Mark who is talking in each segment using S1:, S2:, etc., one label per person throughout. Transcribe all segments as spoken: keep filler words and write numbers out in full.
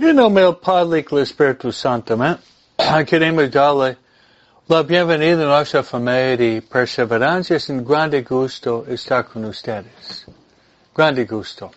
S1: Em nome del Padre e do Espírito Santo, amém? Queremos darle la bienvenida a nossa família de perseverancia. Es un grande gusto estar con ustedes. Grande gusto.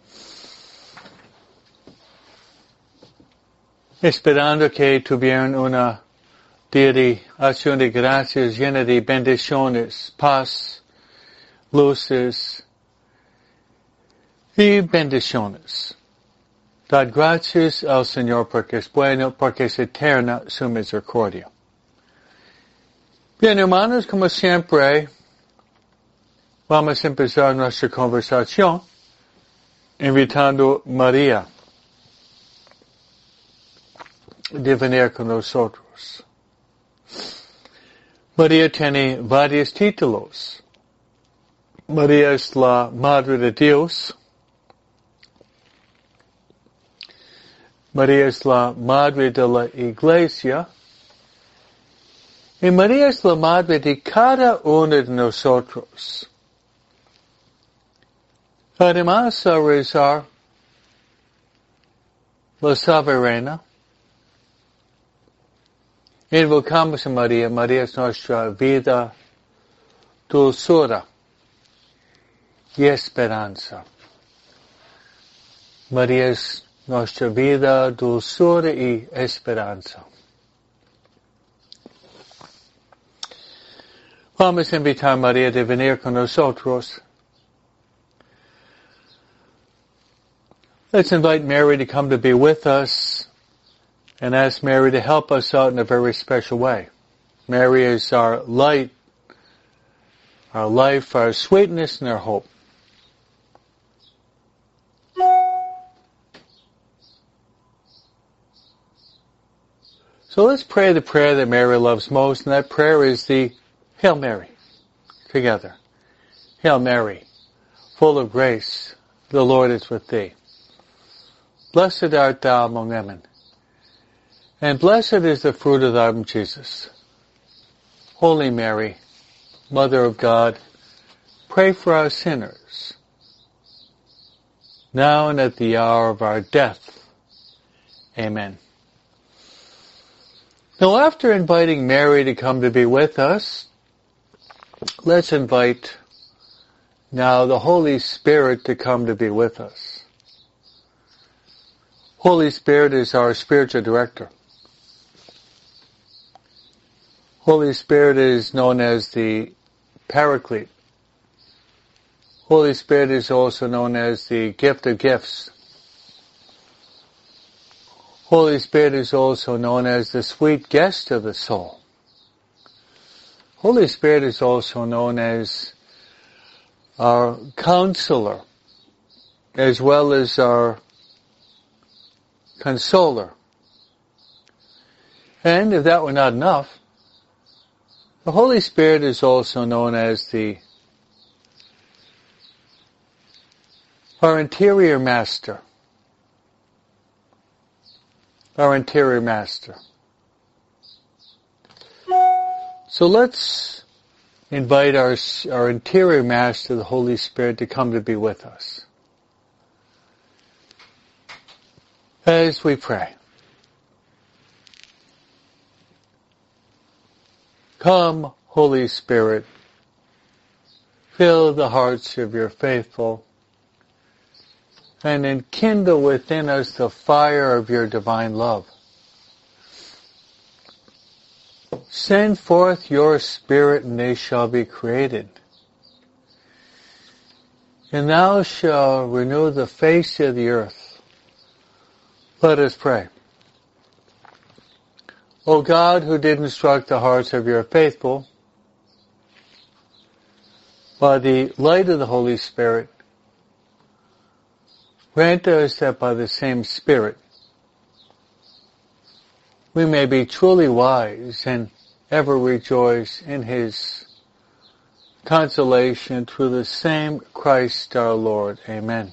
S1: Esperando que tuvieron una día de acción de gracias llena de bendiciones, paz, luces y bendiciones. Dad gracias al Señor porque es bueno, porque es eterna su misericordia. Bien, hermanos, como siempre, vamos a empezar nuestra conversación invitando a María de venir con nosotros. María tiene varios títulos. María es la Madre de Dios. María es la Madre de la Iglesia. Y María es la Madre de cada uno de nosotros. Además, a rezar la soberana, invocamos a María. María es nuestra vida, dulzura y esperanza. María es nuestra vida, dulzura y esperanza. Vamos a invitar a María de venir con nosotros. Let's invite Mary to come to be with us and ask Mary to help us out in a very special way. Mary is our light, our life, our sweetness, and our hope. So let's pray the prayer that Mary loves most, and that prayer is the Hail Mary. Together. Hail Mary, full of grace, the Lord is with thee. Blessed art thou among women, and blessed is the fruit of thy womb, Jesus. Holy Mary, Mother of God, pray for us sinners, now and at the hour of our death. Amen. Now, after inviting Mary to come to be with us, let's invite now the Holy Spirit to come to be with us. Holy Spirit is our spiritual director. Holy Spirit is known as the Paraclete. Holy Spirit is also known as the gift of gifts. Holy Spirit is also known as the sweet guest of the soul. Holy Spirit is also known as our counselor, as well as our consoler. And if that were not enough, the Holy Spirit is also known as the our interior master. Our interior master. So let's invite our, our interior master, the Holy Spirit, to come to be with us. As we pray. Come, Holy Spirit, fill the hearts of your faithful, and enkindle within us the fire of your divine love. Send forth your Spirit, and they shall be created. And thou shalt renew the face of the earth. Let us pray. O God, who did instruct the hearts of your faithful, by the light of the Holy Spirit, grant us that by the same Spirit we may be truly wise and ever rejoice in His consolation through the same Christ our Lord. Amen.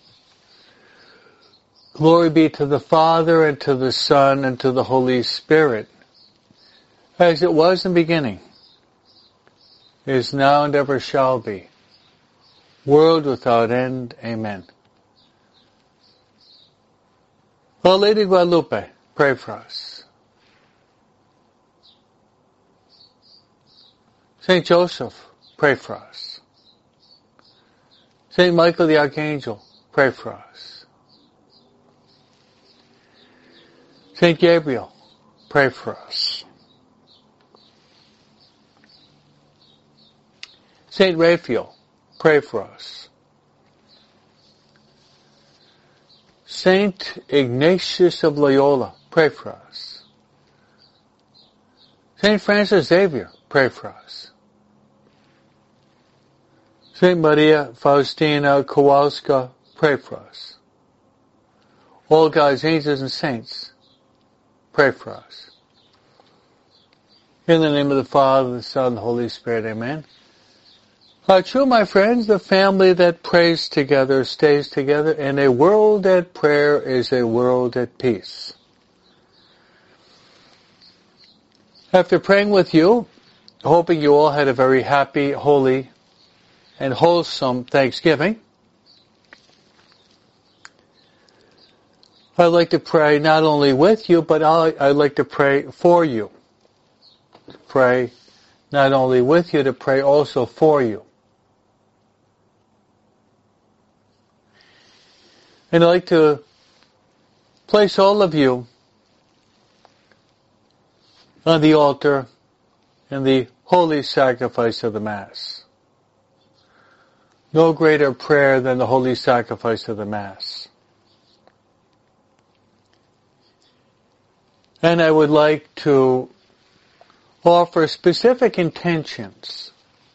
S1: Glory be to the Father, and to the Son, and to the Holy Spirit, as it was in the beginning, is now, and ever shall be, world without end. Amen. Our Lady of Guadalupe, pray for us. Saint Joseph, pray for us. Saint Michael the Archangel, pray for us. Saint Gabriel, pray for us. Saint Raphael, pray for us. Saint Ignatius of Loyola, pray for us. Saint Francis Xavier, pray for us. Saint Maria Faustina Kowalska, pray for us. All God's angels and saints, pray for us. In the name of the Father, the Son, and the Holy Spirit, amen. Uh, true, my friends, the family that prays together stays together, and a world at prayer is a world at peace. After praying with you, hoping you all had a very happy, holy, and wholesome Thanksgiving, I'd like to pray not only with you, but I'd like to pray for you. Pray not only with you, to pray also for you. And I'd like to place all of you on the altar in the holy sacrifice of the Mass. No greater prayer than the holy sacrifice of the Mass. And I would like to offer specific intentions.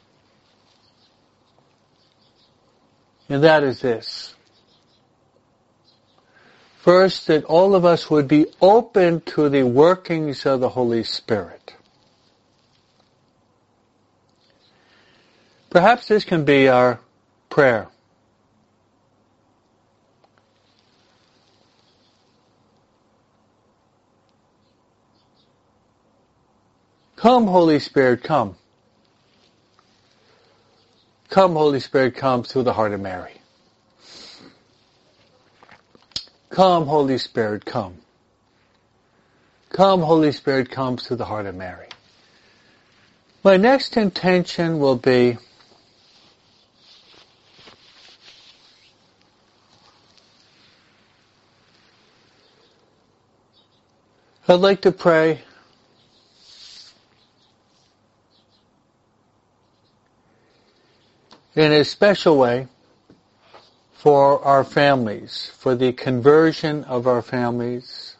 S1: And that is this. First, that all of us would be open to the workings of the Holy Spirit. Perhaps this can be our prayer. Come, Holy Spirit, come. Come, Holy Spirit, come through the heart of Mary. Come, Holy Spirit, come. Come, Holy Spirit, come through the heart of Mary. My next intention will be I'd like to pray in a special way for our families, for the conversion of our families,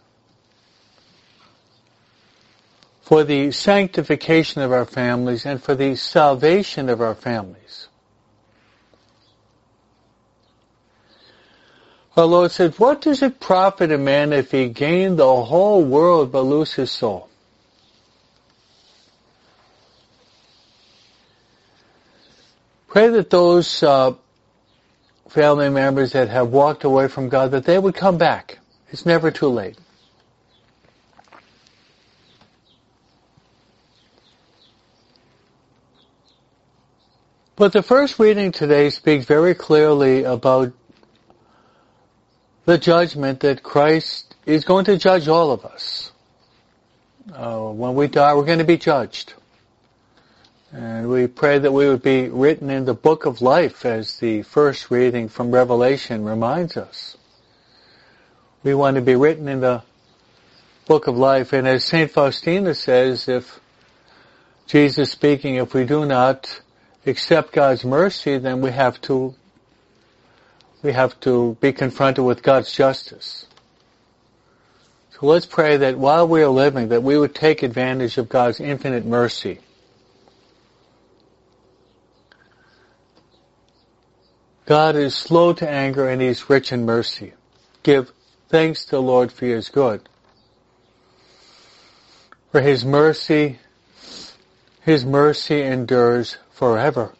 S1: for the sanctification of our families, and for the salvation of our families. Our Lord said, what does it profit a man if he gain the whole world but lose his soul? Pray that those uh, family members that have walked away from God, that they would come back. It's never too late. But the first reading today speaks very clearly about the judgment that Christ is going to judge all of us. Uh, when we die, we're going to be judged. And we pray that we would be written in the book of life, as the first reading from Revelation reminds us. We want to be written in the book of life. And as Saint Faustina says, if Jesus speaking, if we do not accept God's mercy, then we have to we have to be confronted with God's justice. So let's pray that while we are living, that we would take advantage of God's infinite mercy. God is slow to anger and He's rich in mercy. Give thanks to the Lord for He is good. For His mercy, His mercy endures forever.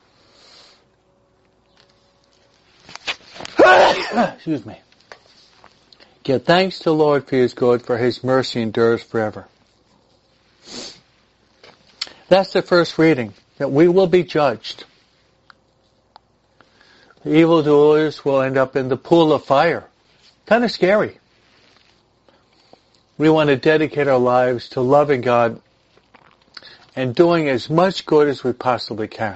S1: Excuse me. Give thanks to the Lord for He is good, for His mercy endures forever. That's the first reading, that we will be judged. The evildoers will end up in the pool of fire. Kind of scary. We want to dedicate our lives to loving God and doing as much good as we possibly can.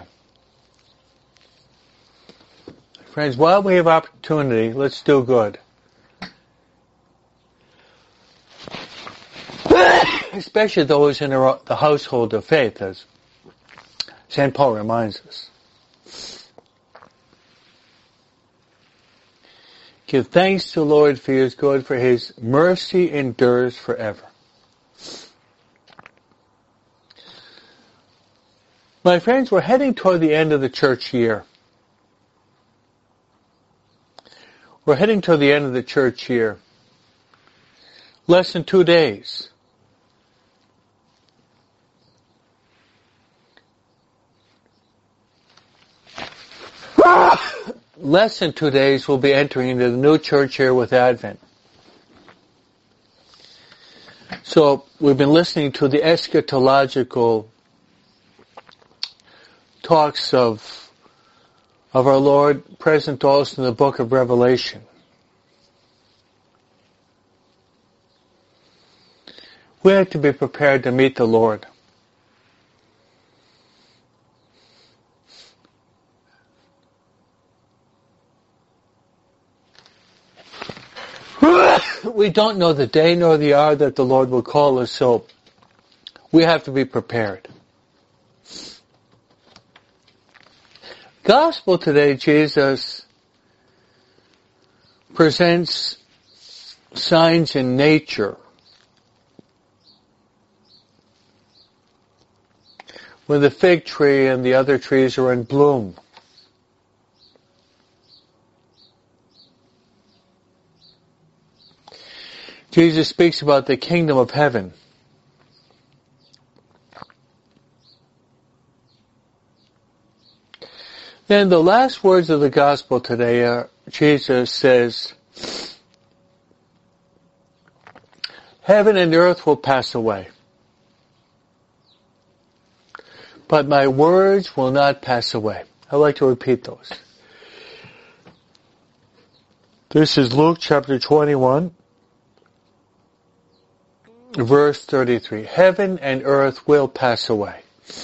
S1: Friends, while we have opportunity, let's do good. Especially those in the household of faith, as Saint Paul reminds us. Give thanks to the Lord, for He is good, for His mercy endures forever. My friends, we're heading toward the end of the church year. We're heading toward the end of the church year. Less than two days. Less than two days we'll be entering into the new church year with Advent. So we've been listening to the eschatological talks of of our Lord, present also in the book of Revelation. We have to be prepared to meet the Lord. We don't know the day nor the hour that the Lord will call us, so we have to be prepared. Gospel today, Jesus presents signs in nature. When the fig tree and the other trees are in bloom. Jesus speaks about the kingdom of heaven. Then the last words of the gospel today are, Jesus says, heaven and earth will pass away, but my words will not pass away. I'd like to repeat those. This is Luke chapter twenty-one, verse thirty-three. Heaven and earth will pass away,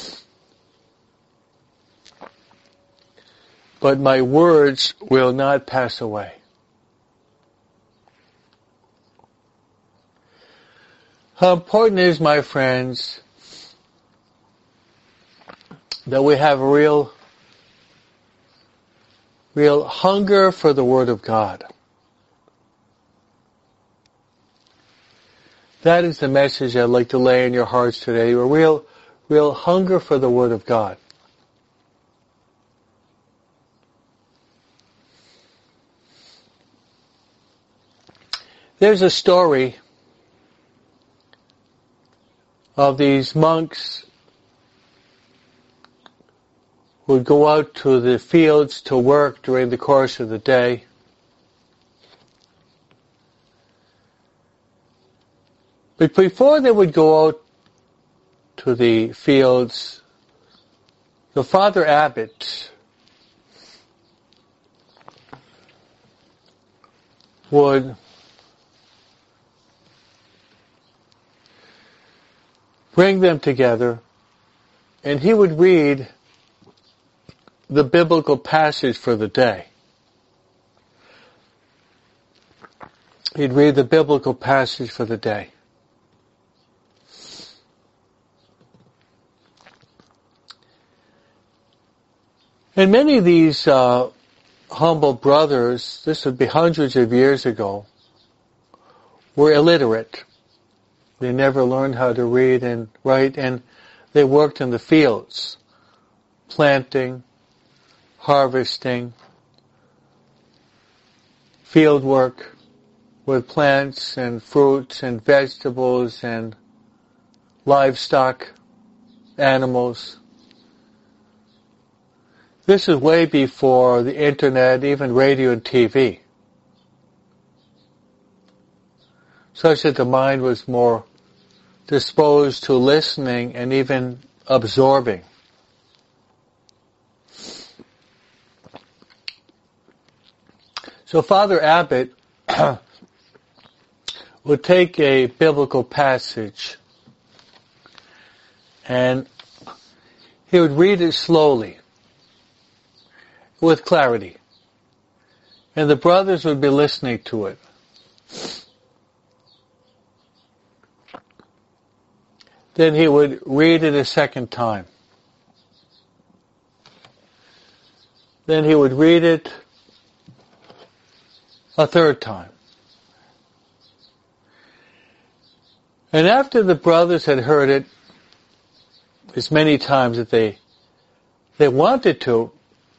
S1: but my words will not pass away. How important it is, my friends, that we have a real, real hunger for the Word of God. That is the message I'd like to lay in your hearts today, a real, real hunger for the Word of God. There's a story of these monks who would go out to the fields to work during the course of the day. But before they would go out to the fields, the Father Abbot would bring them together, and he would read the biblical passage for the day. He'd read the biblical passage for the day. And many of these uh, humble brothers, this would be hundreds of years ago, were illiterate. They never learned how to read and write, and they worked in the fields, planting, harvesting, field work with plants and fruits and vegetables and livestock, animals. This is way before the internet, even radio and T V. Such that the mind was more disposed to listening and even absorbing. So Father Abbot would take a biblical passage and he would read it slowly, with clarity. And the brothers would be listening to it. Then he would read it a second time. Then he would read it a third time. And after the brothers had heard it as many times as they they wanted to,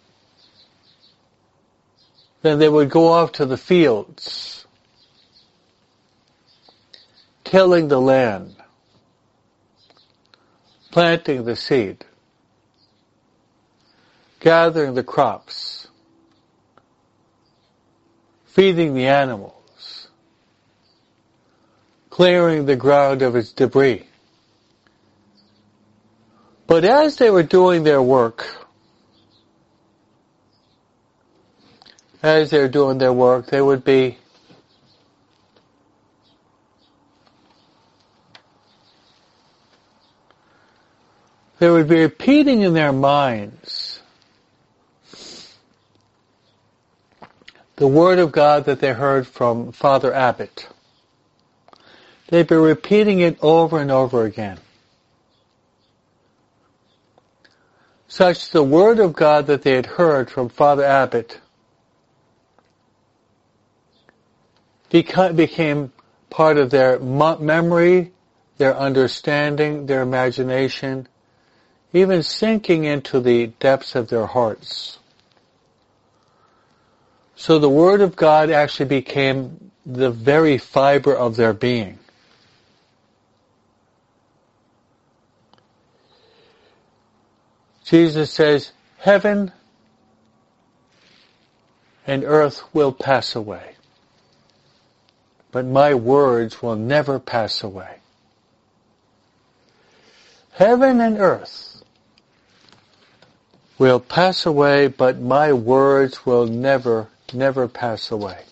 S1: then they would go off to the fields, tilling the land, planting the seed, gathering the crops, feeding the animals, clearing the ground of its debris. But as they were doing their work, as they were doing their work, they would be they would be repeating in their minds the Word of God that they heard from Father Abbott. They'd be repeating it over and over again. Such the Word of God that they had heard from Father Abbott became part of their memory, their understanding, their imagination, even sinking into the depths of their hearts. So the Word of God actually became the very fiber of their being. Jesus says, heaven and earth will pass away, but my words will never pass away. Heaven and earth will pass away, but my words will never, never pass away.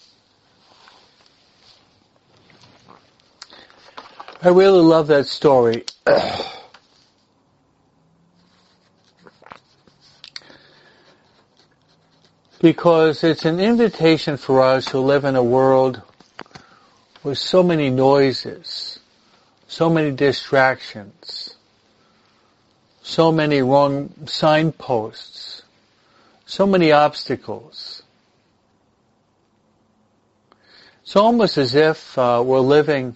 S1: I really love that story. Because it's an invitation for us who live in a world with so many noises, so many distractions, so many wrong signposts, so many obstacles. It's almost as if uh, we're living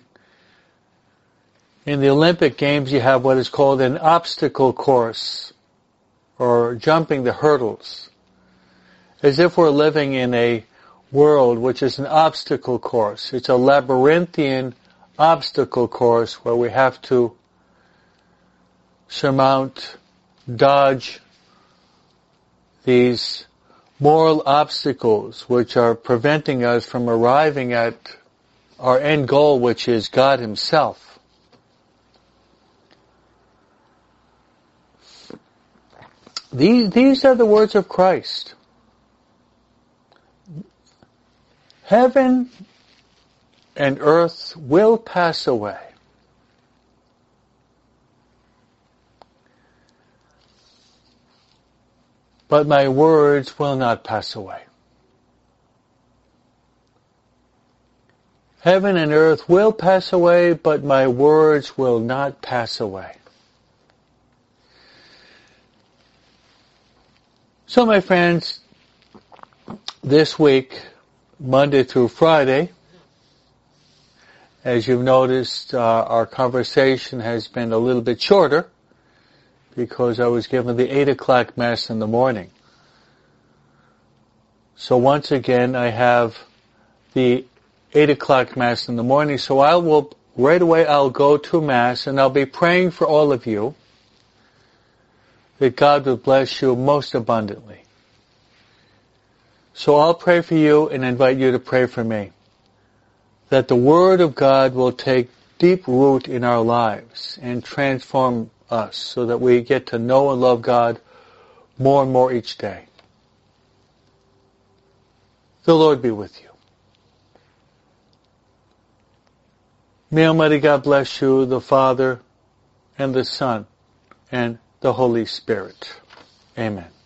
S1: in the Olympic Games. You have what is called an obstacle course, or jumping the hurdles. As if we're living in a world which is an obstacle course. It's a labyrinthian obstacle course where we have to surmount, dodge these moral obstacles which are preventing us from arriving at our end goal, which is God Himself. These, these are the words of Christ. Heaven and earth will pass away, but my words will not pass away. Heaven and earth will pass away, but my words will not pass away. So, my friends, this week, Monday through Friday, as you've noticed, uh, our conversation has been a little bit shorter because I was given the eight o'clock Mass in the morning. So once again, I have the eight o'clock Mass in the morning, so I will, right away I'll go to Mass and I'll be praying for all of you that God will bless you most abundantly. So I'll pray for you and invite you to pray for me, that the Word of God will take deep root in our lives and transform us so that we get to know and love God more and more each day. The Lord be with you. May Almighty God bless you, the Father, and the Son, and the Holy Spirit. Amen.